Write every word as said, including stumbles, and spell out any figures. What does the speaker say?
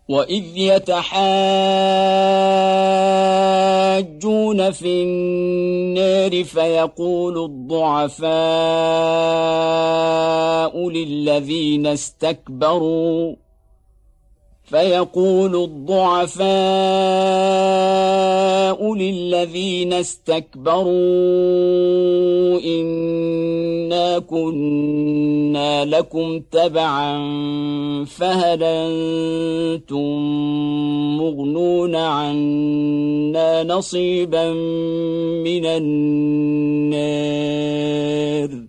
وإذ يتحاجون في النار فيقول الضعفاء للذين استكبروا فيقول الضعفاء للذين استكبروا إنا كنا لكم تبعا فهل أنتم مغنون عنا نصيبا من النار